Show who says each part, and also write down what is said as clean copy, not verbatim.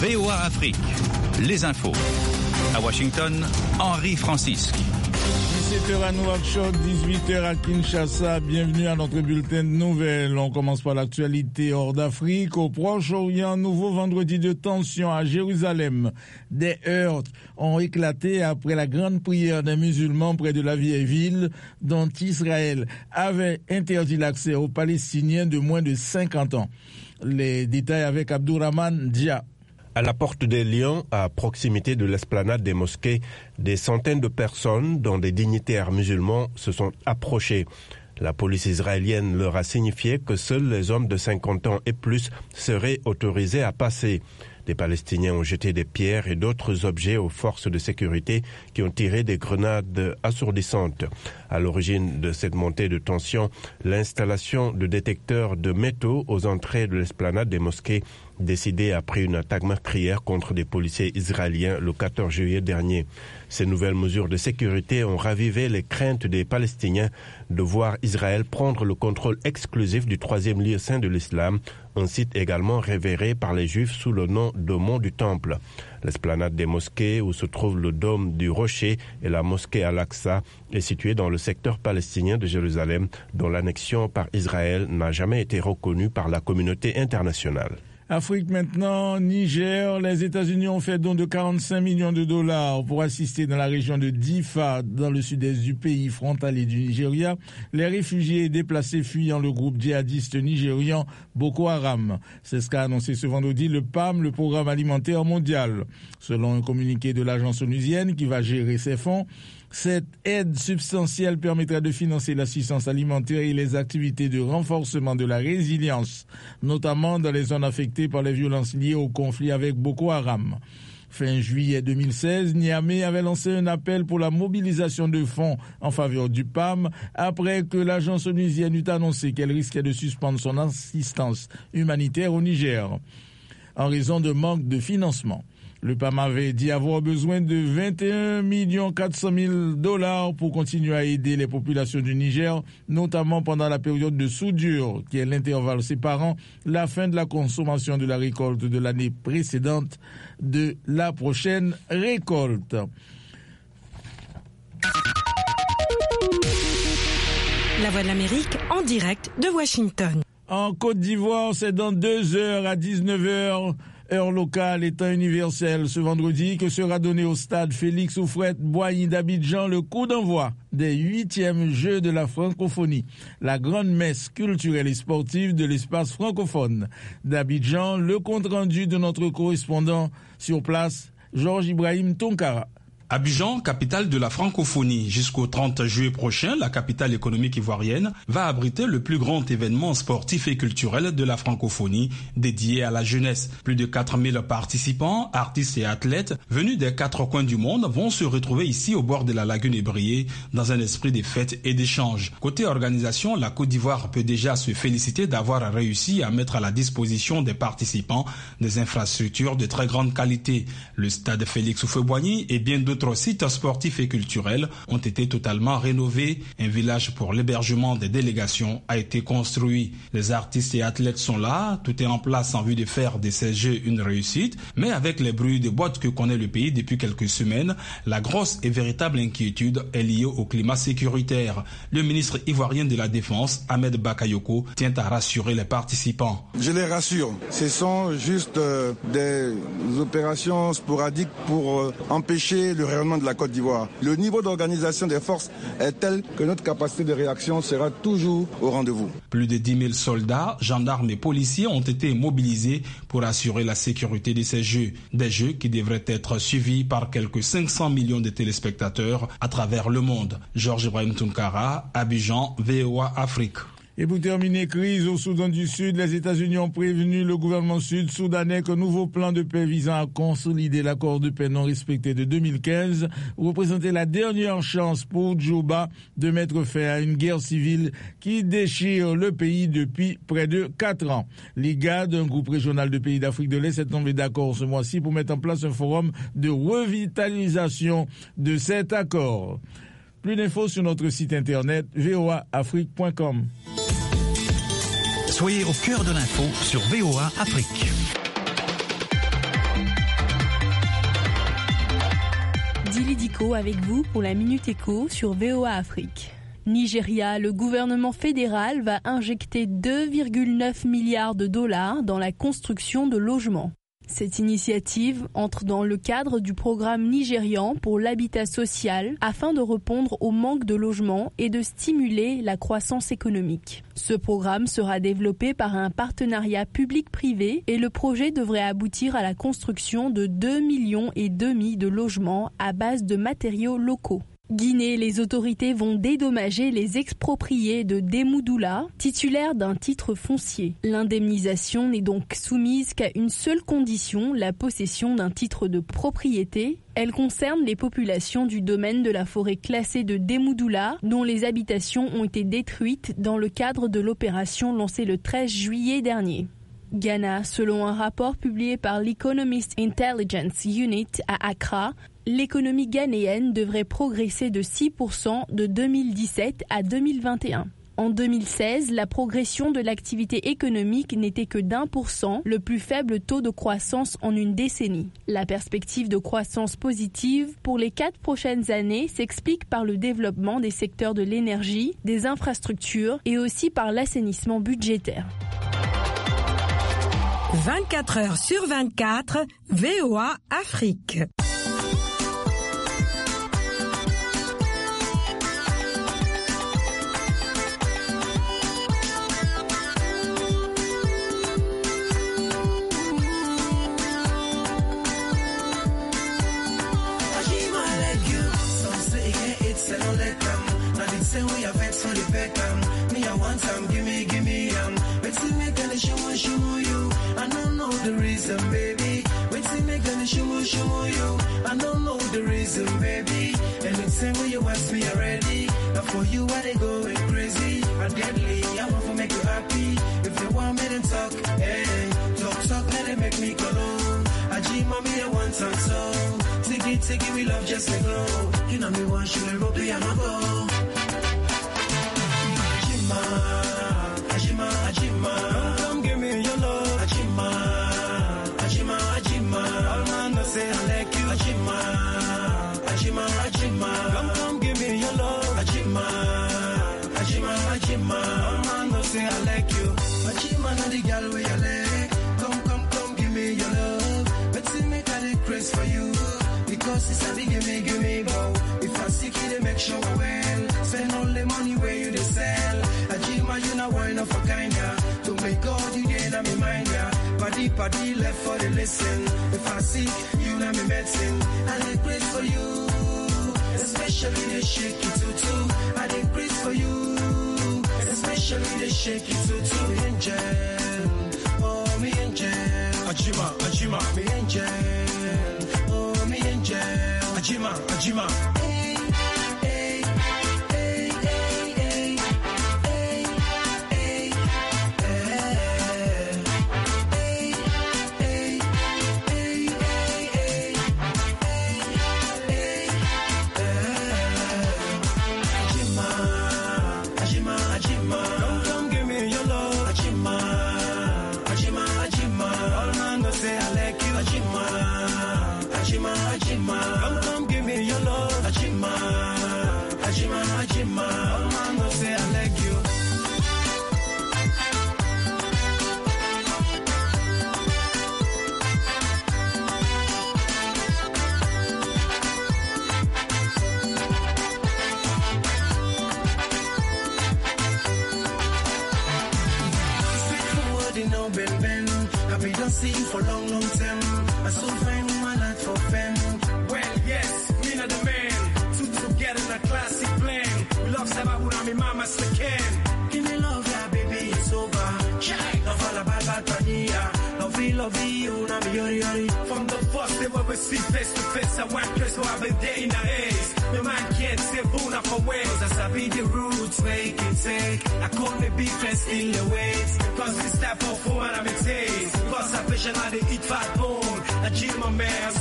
Speaker 1: VOA Afrique, les infos. À Washington, Henri Francisque.
Speaker 2: 17h à Nouakchott, 18h à Kinshasa. Bienvenue à notre bulletin de nouvelles. On commence par l'actualité hors d'Afrique. Au Proche-Orient, nouveau vendredi de tension à Jérusalem. Des heurts ont éclaté après la grande prière des musulmans près de la vieille ville dont Israël avait interdit l'accès aux Palestiniens de moins de 50 ans. Les détails avec Abdourahmane Dia.
Speaker 3: À la Porte des Lions, à proximité de l'esplanade des mosquées, des centaines de personnes, dont des dignitaires musulmans, se sont approchés. La police israélienne leur a signifié que seuls les hommes de 50 ans et plus seraient autorisés à passer. Des Palestiniens ont jeté des pierres et d'autres objets aux forces de sécurité qui ont tiré des grenades assourdissantes. À l'origine de cette montée de tension, l'installation de détecteurs de métaux aux entrées de l'esplanade des mosquées décidée après une attaque meurtrière contre des policiers israéliens le 14 juillet dernier. Ces nouvelles mesures de sécurité ont ravivé les craintes des Palestiniens de voir Israël prendre le contrôle exclusif du troisième lieu saint de l'islam, un site également révéré par les Juifs sous le nom de Mont du Temple. L'esplanade des mosquées, où se trouve le dôme du Rocher et la mosquée Al-Aqsa, est située dans le secteur palestinien de Jérusalem, dont l'annexion par Israël n'a jamais été reconnue par la communauté internationale.
Speaker 2: Afrique maintenant, Niger, les États-Unis ont fait don de 45 millions de dollars pour assister dans la région de Difa, dans le sud-est du pays frontalier du Nigeria, les réfugiés et déplacés fuyant le groupe djihadiste nigérian Boko Haram. C'est ce qu'a annoncé ce vendredi le PAM, le Programme alimentaire mondial. Selon un communiqué de l'agence onusienne qui va gérer ces fonds, cette aide substantielle permettra de financer l'assistance alimentaire et les activités de renforcement de la résilience, notamment dans les zones affectées par les violences liées au conflit avec Boko Haram. Fin juillet 2016, Niamey avait lancé un appel pour la mobilisation de fonds en faveur du PAM après que l'agence onusienne eut annoncé qu'elle risquait de suspendre son assistance humanitaire au Niger en raison de manque de financement. Le PAM avait dit avoir besoin de 21 400 000 dollars pour continuer à aider les populations du Niger, notamment pendant la période de soudure, qui est l'intervalle séparant la fin de la consommation de la récolte de l'année précédente de la prochaine récolte.
Speaker 4: La Voix de l'Amérique en direct de Washington.
Speaker 2: En Côte d'Ivoire, c'est dans 2 heures à 19h. Heure locale et temps universel ce vendredi que sera donné au stade Félix Houphouët-Boigny d'Abidjan le coup d'envoi des 8e Jeux de la francophonie, la grande messe culturelle et sportive de l'espace francophone d'Abidjan. Le compte rendu de notre correspondant sur place, Georges Ibrahim Tonkara.
Speaker 5: Abidjan, capitale de la francophonie. Jusqu'au 30 juillet prochain, la capitale économique ivoirienne va abriter le plus grand événement sportif et culturel de la francophonie dédié à la jeunesse. Plus de 4000 participants, artistes et athlètes venus des 4 coins du monde vont se retrouver ici au bord de la lagune Ébrié dans un esprit de fête et d'échange. Côté organisation, la Côte d'Ivoire peut déjà se féliciter d'avoir réussi à mettre à la disposition des participants des infrastructures de très grande qualité. Le stade Félix Houphouët-Boigny et bien d'autres sites sportifs et culturels ont été totalement rénovés. Un village pour l'hébergement des délégations a été construit. Les artistes et athlètes sont là. Tout est en place en vue de faire de ces Jeux une réussite. Mais avec les bruits de boîtes que connaît le pays depuis quelques semaines, la grosse et véritable inquiétude est liée au climat sécuritaire. Le ministre ivoirien de la Défense, Ahmed Bakayoko, tient à rassurer les participants.
Speaker 6: Je les rassure. Ce sont juste des opérations sporadiques pour empêcher le rayonnement de la Côte d'Ivoire. Le niveau d'organisation des forces est tel que notre capacité de réaction sera toujours au rendez-vous.
Speaker 5: Plus de 10 000 soldats, gendarmes et policiers ont été mobilisés pour assurer la sécurité de ces Jeux. Des Jeux qui devraient être suivis par quelques 500 millions de téléspectateurs à travers le monde. Georges Ibrahim Tonkara, Abidjan, VOA Afrique.
Speaker 2: Et pour terminer, crise au Soudan du Sud, les États-Unis ont prévenu le gouvernement sud-soudanais qu'un nouveau plan de paix visant à consolider l'accord de paix non respecté de 2015 représentait la dernière chance pour Djouba de mettre fin à une guerre civile qui déchire le pays depuis près de 4 ans. L'IGAD, un groupe régional de pays d'Afrique de l'Est, est tombé d'accord ce mois-ci pour mettre en place un forum de revitalisation de cet accord. Plus d'infos sur notre site internet voaafrique.com.
Speaker 1: Soyez au cœur de l'info sur VOA Afrique.
Speaker 7: Echo avec vous pour la Minute Echo sur VOA Afrique. Nigeria, le gouvernement fédéral va injecter 2,9 milliards de dollars dans la construction de logements. Cette initiative entre dans le cadre du programme nigérian pour l'habitat social afin de répondre au manque de logements et de stimuler la croissance économique. Ce programme sera développé par un partenariat public-privé et le projet devrait aboutir à la construction de 2,5 millions de logements à base de matériaux locaux. Guinée, les autorités vont dédommager les expropriés de Demoudoula, titulaires d'un titre foncier. L'indemnisation n'est donc soumise qu'à une seule condition, la possession d'un titre de propriété. Elle concerne les populations du domaine de la forêt classée de Demoudoula, dont les habitations ont été détruites dans le cadre de l'opération lancée le 13 juillet dernier. Ghana, selon un rapport publié par l'Economist Intelligence Unit à Accra, l'économie ghanéenne devrait progresser de 6% de 2017 à 2021. En 2016, la progression de l'activité économique n'était que d'1%, le plus faible taux de croissance en une décennie. La perspective de croissance positive pour les 4 prochaines années s'explique par le développement des secteurs de l'énergie, des infrastructures et aussi par l'assainissement budgétaire.
Speaker 4: 24 heures sur 24, VOA Afrique.
Speaker 8: Baby, wait till me gonna show you. I don't know the reason, baby. Anything when you ask me already. Now for you, I they going crazy and deadly. I want to make you happy. If you want me, then talk. Hey, talk, let it make me go low. I dream mommy, I want some so. Take it, we love just to go. You know me, want you to rope me, I'm a go. Ajima, come give me your love. Ajima, all man no say I like you. Ajima, come give me your love. Ajima, all man no say I like you. Ajima, no the girl where you like. Come, give me your love. But see me got a craze for you. Because it's a big give me go. If I seek you, they make sure well. Spend all the money where you they sell. Ajima, you know why not for kinda. To make God you get on me mind, yeah. Paddy left for the listen. If I seek, you know me medicine. I did great for you. Especially the shake it too. I did great for you. Especially the shake it too. Me angel. Oh, me angel. Ajima. Me angel. Oh, me angel. Ajima. Come give me your love. Ajima. All man no say I like you. Straightforward, you know, Ben. I've been don't see you for long time. I so fine with my life for fame. Well, yes, me not the man. Two together in a classic plan. We love Sabah, me mama can. Give me love, yeah, baby, it's over. Chai, no fall about Padilla. Love you, na me yori. From the first day when we see face to face, I went crazy, so I've been there in the haze. The man can't say boon up for ways. As I be the roots, make it take. I call me big friends in the ways. Cause this type of woman I'm a taste. Cause I passion, I they eat fat bone. I dream my man.